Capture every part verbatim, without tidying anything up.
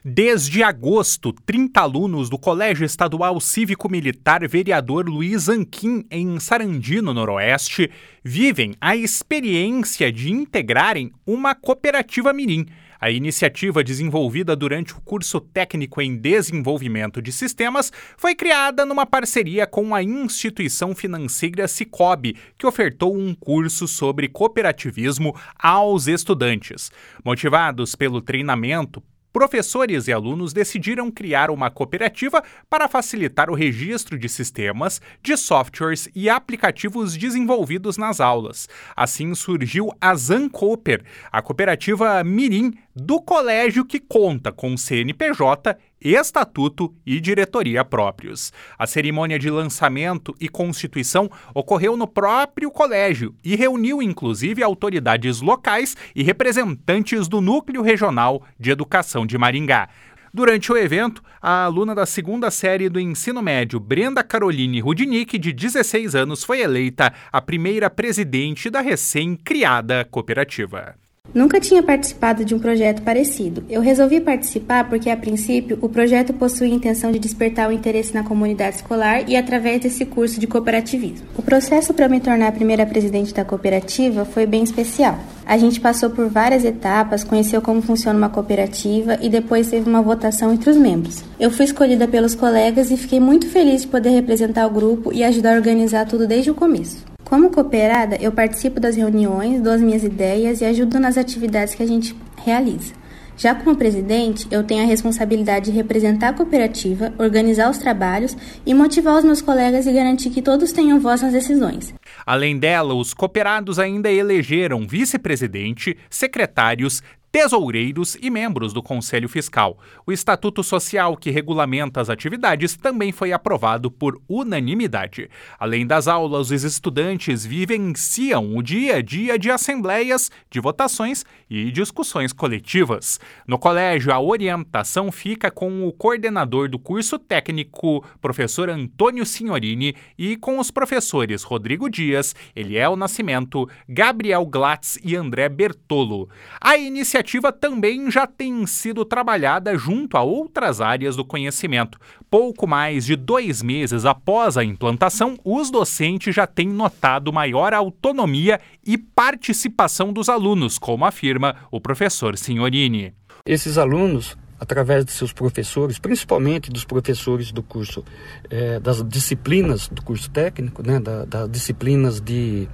Desde agosto, trinta alunos do Colégio Estadual Cívico-Militar Vereador Luiz Anquim, em Sarandi, no Noroeste, vivem a experiência de integrarem uma cooperativa mirim. A iniciativa, desenvolvida durante o curso técnico em desenvolvimento de sistemas, foi criada numa parceria com a instituição financeira Sicoob, que ofertou um curso sobre cooperativismo aos estudantes. Motivados pelo treinamento, professores e alunos decidiram criar uma cooperativa para facilitar o registro de sistemas, de softwares e aplicativos desenvolvidos nas aulas. Assim surgiu a Zancooper, a cooperativa mirim do colégio que conta com C N P J, estatuto e diretoria próprios. A cerimônia de lançamento e constituição ocorreu no próprio colégio e reuniu inclusive autoridades locais e representantes do Núcleo Regional de Educação de Maringá. Durante o evento, a aluna da segunda série do ensino médio, Brenda Caroline Rudnick, de dezesseis anos, foi eleita a primeira presidente da recém-criada cooperativa. Nunca tinha participado de um projeto parecido. Eu resolvi participar porque, a princípio, o projeto possui a intenção de despertar o interesse na comunidade escolar e através desse curso de cooperativismo. O processo para me tornar a primeira presidente da cooperativa foi bem especial. A gente passou por várias etapas, conheceu como funciona uma cooperativa e depois teve uma votação entre os membros. Eu fui escolhida pelos colegas e fiquei muito feliz de poder representar o grupo e ajudar a organizar tudo desde o começo. Como cooperada, eu participo das reuniões, dou as minhas ideias e ajudo nas atividades que a gente realiza. Já como presidente, eu tenho a responsabilidade de representar a cooperativa, organizar os trabalhos e motivar os meus colegas e garantir que todos tenham voz nas decisões. Além dela, os cooperados ainda elegeram vice-presidente, secretários, tesoureiros e membros do Conselho Fiscal. O Estatuto Social, que regulamenta as atividades, também foi aprovado por unanimidade. Além das aulas, os estudantes vivenciam o dia a dia de assembleias, de votações e discussões coletivas. No colégio, a orientação fica com o coordenador do curso técnico, professor Antônio Signorini, e com os professores Rodrigo Dias, Eliel Nascimento, Gabriel Glatz e André Bertolo. A iniciativa A iniciativa também já tem sido trabalhada junto a outras áreas do conhecimento. Pouco mais de dois meses após a implantação, os docentes já têm notado maior autonomia e participação dos alunos, como afirma o professor Signorini. Esses alunos, através de seus professores, principalmente dos professores do curso, é, das disciplinas do curso técnico, né, da, das disciplinas de,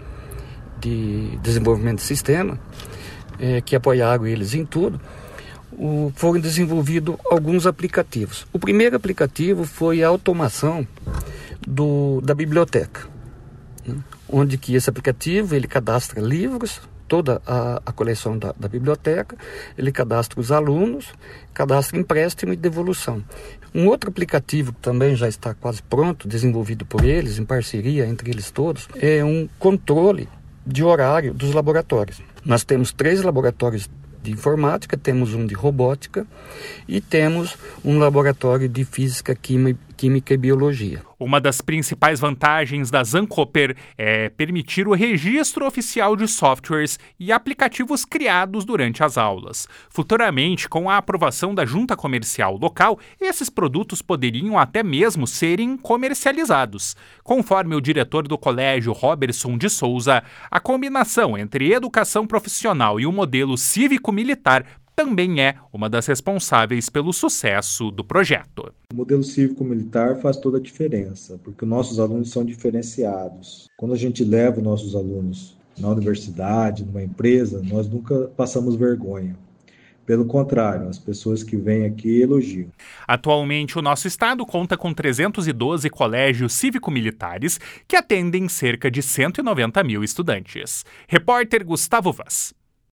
de desenvolvimento de sistema, É, que apoiaram eles em tudo, o, foram desenvolvidos alguns aplicativos. O primeiro aplicativo foi a automação do, da biblioteca, né? Onde que esse aplicativo ele cadastra livros, toda a, a coleção da, da biblioteca, ele cadastra os alunos, cadastra empréstimo e devolução. Um outro aplicativo que também já está quase pronto, desenvolvido por eles, em parceria entre eles todos, é um controle de horário dos laboratórios. Nós temos três laboratórios de informática, temos um de robótica e temos um laboratório de física, química e biologia. Uma das principais vantagens da Zancooper é permitir o registro oficial de softwares e aplicativos criados durante as aulas. Futuramente, com a aprovação da junta comercial local, esses produtos poderiam até mesmo serem comercializados. Conforme o diretor do colégio, Robertson de Souza, a combinação entre educação profissional e o modelo cívico-militar também é uma das responsáveis pelo sucesso do projeto. O modelo cívico-militar faz toda a diferença, porque os nossos alunos são diferenciados. Quando a gente leva os nossos alunos na universidade, numa empresa, nós nunca passamos vergonha. Pelo contrário, as pessoas que vêm aqui elogiam. Atualmente, o nosso estado conta com trezentos e doze colégios cívico-militares que atendem cerca de cento e noventa mil estudantes. Repórter Gustavo Vaz.